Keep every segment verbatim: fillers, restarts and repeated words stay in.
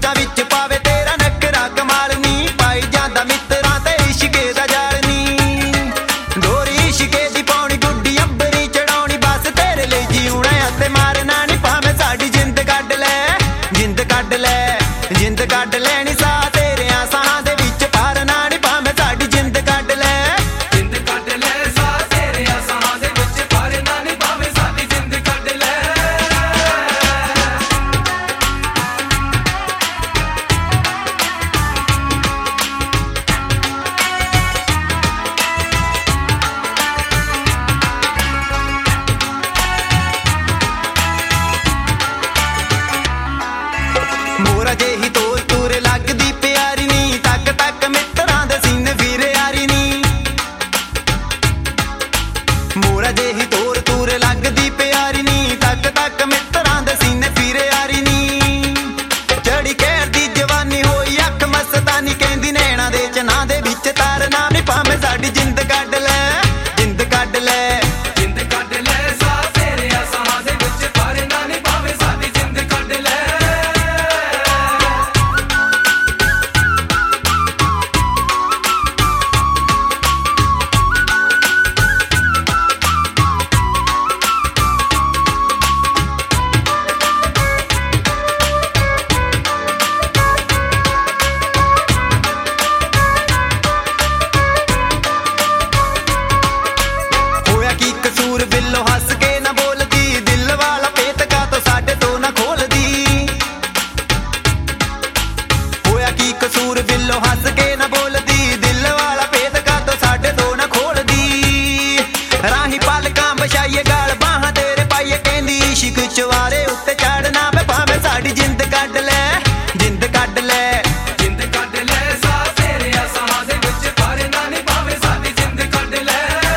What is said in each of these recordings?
ਸੋਚਾਂ ਵਿੱਚ ਪਾਵੇ ਤੇਰਾ ਨਖਰਾ ਕਮਾਲ ਨੀ, ਪਾਈ ਜਾਂਦਾ ਮਿੱਤਰਾਂ ਤੇ ਇਸ਼ਕੇ ਦਾ ਜਾਲ ਨੀ। ਦੋਰੀ ਇਸ਼ਕੇ ਦੀ ਪਾਉਣੀ ਗੁੱਡੀ ਅੰਬਰੀ ਚੜਾਉਣੀ, ਬਸ ਤੇਰੇ ਲਈ ਜਿਉਣਾ ਅਤੇ ਮਾਰਨਾ ਨੀ, ਭਾਵੇਂ ਸਾਡੀ ਜਿੰਦ ਕੱਢ ਲੈ ਜਿੰਦ ਕੱਢ ਲੈ ਜਿੰਦ ਕੱਢ ਲੈਣੀ ਸਾਹ ਤੇਰਿਆਂ ਸਾਹਾਂ ਦੇ ਵਿੱਚ ਪਾਰਨਾ ਨੀ, ਭਾਵੇਂ ਸਾਡੀ ਜਿੰਦ ਕੱਢ ਲੈ ਜਿੰਦ ਕੱਢ ਲੈ ਸਾਹ ਤੇਰਿਆਂ ਸਾਹਾਂ ਦੇ ਵਿੱਚ ਪਾਰਨਾ ਨੀ, ਭਾਵੇਂ ਸਾਡੀ ਜਿੰਦ ਕੱਢ ਲੈ। ਮੋਰਾ ਜਿਹੀ ਤੋਰ ਤੂਰ ਲੱਗਦੀ ਪਿਆਰੀ ਨੀ, ਤੱਕ ਤੱਕ ਮਿੱਤਰਾਂ ਦੇ ਸੀਨੇ ਵੀਰੇ ਯਾਰੀ ਨੀ। ਮੋਰਾ ਜਿਹੀ ਤੋਰ ਤੂਰ ਲੱਗਦੀ ਪਿਆਰੀ ਨੀ, ਤੱਕ ਤੱਕ ਮਿੱਤਰਾਂ ਦੇ ਸੀਨੇ ਵੀਰੇ ਯਾਰੀ ਨੀ। ਚੜੀ ਕਹਿਰ ਦੀ ਜਵਾਨੀ ਹੋਈ ਅੱਖ ਮਸਤਾਨੀ, ਕਹਿੰਦੀ ਨੈਣਾ ਦੇ ਚਨਾ ਦੇ ਵਿੱਚ ਤਾਰਨਾ ਨੀ, ਭਾਵੇਂ ਸਾਡੀ ਜਿੰਦ ਕੱਢ ਲੈ ਜਿੰਦ ਕੱਢ ਲੈ ਜਿੰਦ ਕੱਢ ਲੈ ਸਾਹ ਤੇਰਿਆਂ ਸਾਹਾਂ ਦੇ ਵਿੱਚ ਪਾਰਨਾ ਨੀ, ਭਾਵੇਂ ਸਾਡੀ ਜਿੰਦ ਕੱਢ ਲੈ। ਹੋਇਆ ਕੀ ਕਸੂਰ ਬਿੱਲੋ ਹੱਸ ਕੇ ਨਾ ਬੋਲਦੀ, ਦਿਲ ਵਾਲਾ ਪੇਤਕਾ ਤੋਂ ਸਾਡੇ ਤੋਂ ਨਾ ਖੋਲਦੀ। ਹੋਇਆ ਕੀ ਕਸੂਰ ਬਿੱਲੋ ਹੱਸ ਕੇ ਨਾ ਬੋਲਦੀ, ਦਿਲ ਵਾਲਾ ਪੇਤਕਾ ਤੋਂ ਸਾਡੇ ਤੋਂ ਨਾ ਖੋਲਦੀ। ਰਾਹੀਂ ਪਲਕਾਂ ਵਿਛਾਈਏ ਗਾਲ ਬਾਹਾਂ ਤੇਰੇ ਪਾਈਏ, ਕਹਿੰਦੀ ਇਸ਼ਕ ਚਵਾਰੇ ਉੱਤੇ ਚੜਨਾ ਵੇ, ਭਾਵੇਂ ਸਾਡੀ ਜਿੰਦ ਕੱਢ ਲੈ ਜਿੰਦ ਕੱਢ ਲੈ ਜਿੰਦ ਕੱਢ ਲੈ ਸਾਹ ਤੇਰਿਆਂ ਸਾਹਾਂ ਦੇ ਵਿੱਚ ਪਾਰਨਾ ਨੀ, ਭਾਵੇਂ ਸਾਡੀ ਜਿੰਦ ਕੱਢ ਲੈ।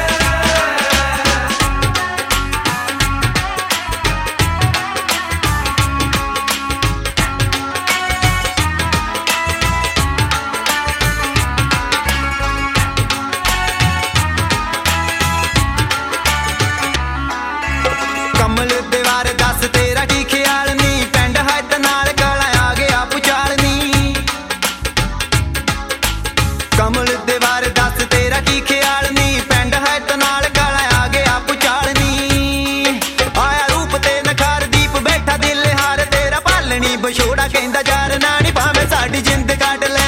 ਕਮਲ ਦੇ ਬਾਰੇ ਦੱਸ ਤੇਰਾ ਕੀ ਖਿਆਲ ਨੀ, ਪਿੰਡ ਹੱਦ ਨਾਲ ਗਲਾ ਆ ਗਿਆ ਪੁਚਾਲ ਨੀ। ਕਮਲ ਦੇ ਬਾਰੇ ਦੱਸ ਤੇਰਾ ਕੀ ਖਿਆਲ ਨੀ, ਪਿੰਡ ਹੱਦ ਨਾਲ ਗਲਾ ਆ ਗਿਆ ਪੁਚਾਲ ਨੀ। ਆਇਆ ਰੂਪ ਤੇ ਨਖਾਰ ਦੀਪ ਬੈਠਾ ਦਿਲ ਹਾਰ ਤੇਰਾ, ਪਾਲਣੀ ਵਿਛੋੜਾ ਕਹਿੰਦਾ ਜਾਰਨਾ ਨੀ, ਭਾਵੇਂ ਸਾਡੀ ਜਿੰਦ ਕੱਢ ਲੈ